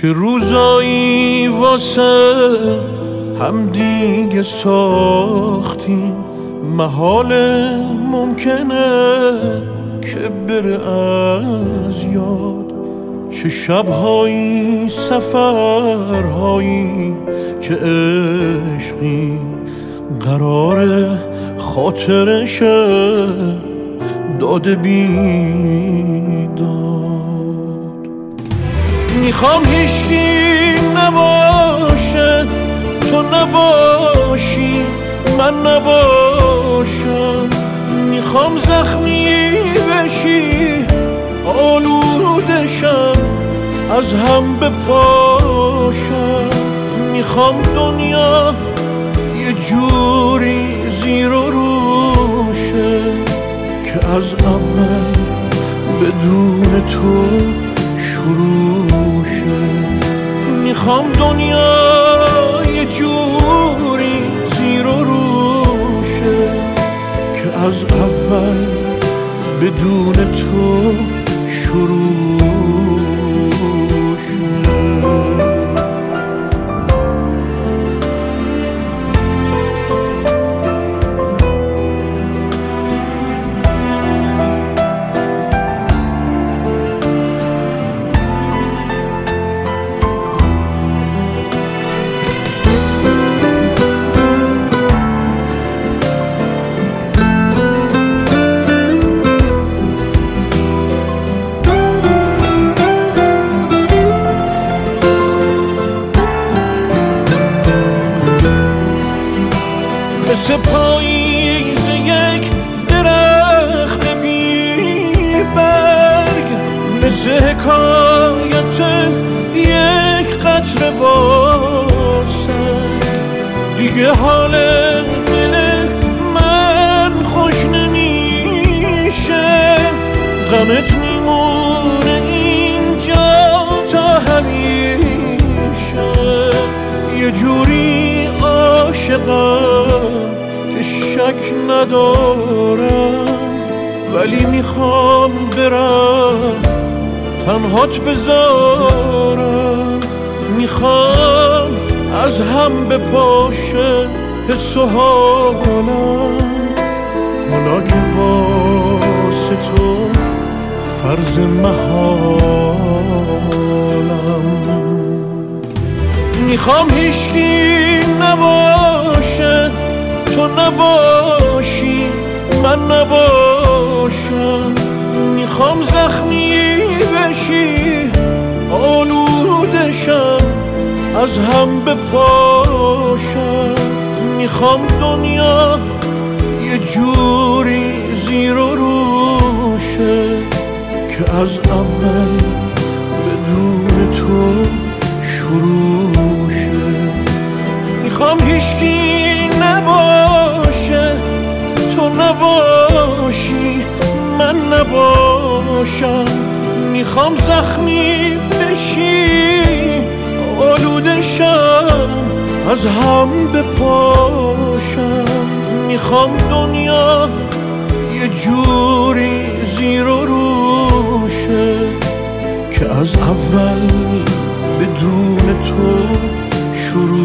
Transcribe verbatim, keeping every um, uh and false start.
چه روزایی واسه هم دیگه ساختیم، محاله ممکنه که بره از یاد. چه شبهایی، سفرهایی، چه عشقی قرار خاطرشه داده بیداد. میخوام هیچکی نباشه، تو نباشی، من نباشم. میخوام زخمی بشی، آلودشم، از هم بپاشم. میخوام دنیا یه جوری زیر و روشه که از اول بدون تو شروع شه. میخوام دنیا یه جوری زیر و روشه که از اول بدون تو شروع شه. مثل پاییز یک درخت بی برگ، مثل حکایت یک قطره باسنگ. دیگه حال دل من خوش نمیشه، غمت میمونه اینجا تا همیشه. یه جوری عاشقم که شک ندارم، ولی میخوام برم تنهات بذارم. میخوام از هم بپاشه حس و حالم، حالا که واسه تو فرض محالم. میخوام هیچکی نباشه، تو نباشی، من نباشم. میخوام زخمی بشی، آلودشم، از هم بپاشم. میخوام دنیا یه جوری زیر و روشه که از اول بدون تو شروع شه. میخوام هیچکی نباشه، تو نباشی، من نباشم. میخوام زخمی بشی، آلودشم، از هم بپاشم. میخوام دنیا یه جوری زیر و روشه که از اول بدون تو شروع